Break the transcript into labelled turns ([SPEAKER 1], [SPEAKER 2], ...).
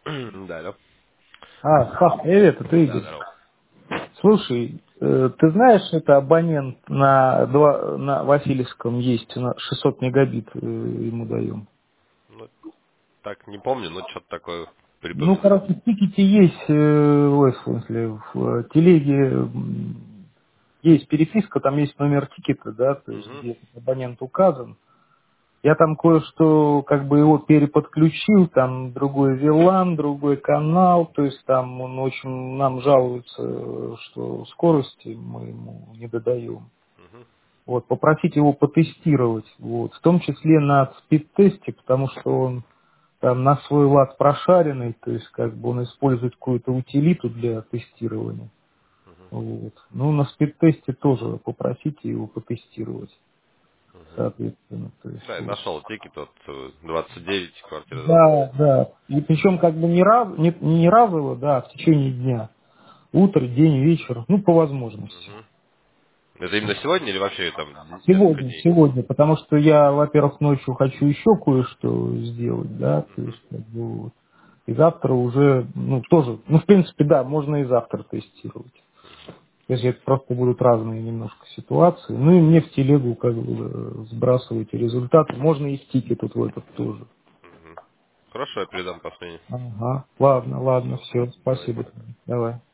[SPEAKER 1] Да, алло.
[SPEAKER 2] Паш, привет, это
[SPEAKER 1] Да,
[SPEAKER 2] Игорь.
[SPEAKER 1] здорово.
[SPEAKER 2] Слушай, ты знаешь, это абонент на Васильевском есть, 600 мегабит ему даем.
[SPEAKER 1] Ну, так не помню, но что-то такое
[SPEAKER 2] Ну,
[SPEAKER 1] припоминаю.
[SPEAKER 2] короче, в тикете есть, ой, в смысле, в телеге есть переписка, там есть номер тикета, да, то есть
[SPEAKER 1] Угу,
[SPEAKER 2] где этот абонент указан. Я там кое-что, как бы его переподключил, там другой VLAN, другой канал, то есть там он очень нам жалуется, что скорости мы ему не додаем.
[SPEAKER 1] угу,
[SPEAKER 2] Вот, попросить его потестировать, вот, в том числе на спид-тесте, потому что он там на свой лад прошаренный, то есть как бы он использует какую-то утилиту для тестирования.
[SPEAKER 1] угу,
[SPEAKER 2] Вот. Ну, на спид-тесте тоже попросите его потестировать,
[SPEAKER 1] угу.
[SPEAKER 2] соответственно. То есть
[SPEAKER 1] Да, я
[SPEAKER 2] вот.
[SPEAKER 1] нашел тикет от 29, квартира 20.
[SPEAKER 2] Да, да. И причем как бы не разово, да, а в течение дня. Утро, день, вечер, ну, по возможности.
[SPEAKER 1] Угу. Это именно сегодня или вообще там несколько
[SPEAKER 2] Сегодня,
[SPEAKER 1] дней?
[SPEAKER 2] сегодня, потому что я, во-первых, ночью хочу еще кое-что сделать, да, то
[SPEAKER 1] Угу,
[SPEAKER 2] есть, как бы, вот. И завтра уже, ну, тоже, ну, в принципе, да, можно и завтра тестировать. То есть это просто будут разные немножко ситуации. Ну и мне в телегу как бы сбрасывайте результаты. Можно и в тикет вот в этот тоже.
[SPEAKER 1] угу. Хорошо, я передам последний.
[SPEAKER 2] Ага. Ладно, ладно,
[SPEAKER 1] Все,
[SPEAKER 2] все,
[SPEAKER 1] давай,
[SPEAKER 2] спасибо.
[SPEAKER 1] пока.
[SPEAKER 2] Давай.